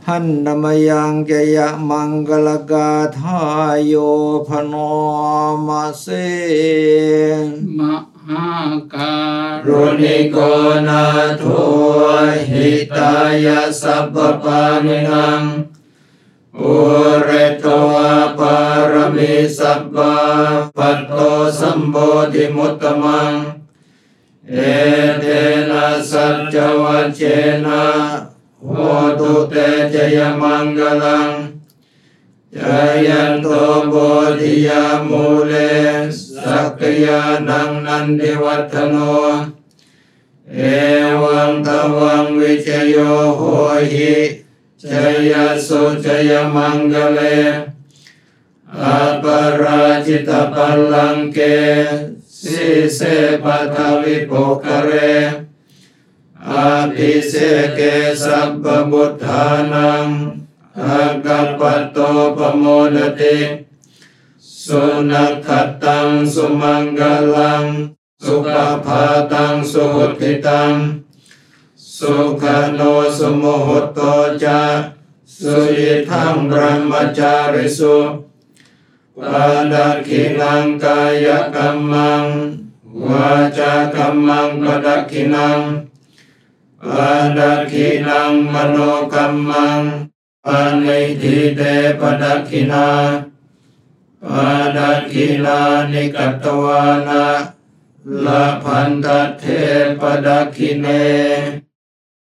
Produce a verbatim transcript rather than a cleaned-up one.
หันนมยังเกยะมังกลกาทายโยพโนมาเสมหาการุณิโกนาโทหิตายะสัพพปานินังอุเรโตปารมิสัพพะปัตโตสัมโพธิมุตตมังเอเตนะสัจจวัชเชนะโหตุเตจยมังกลังจายันโตโพธิยามูเลสักยานังนันทิวัฒโนเอวังตวังวิจโยโหหิจยสุจยมังกเลอาปราจิตปัลลังเกสิเสปัทวิโภคเรอาภิเสเกสัพพบุทธานังอากัปปโตปโมดติสุนัขขัตตังสุมังกลังสุปภาตังสุหุติตังสุขโนสุโมหโตจะสุยิทังบรมจาริสุปาดักขินังกายกัมมังวาจากัมมังปดักขินังปาดักขินังมโนกัมมังปานิทิเตปดักขินาปาดักขินานิกัตตวานะละพันตเทปดักขิเน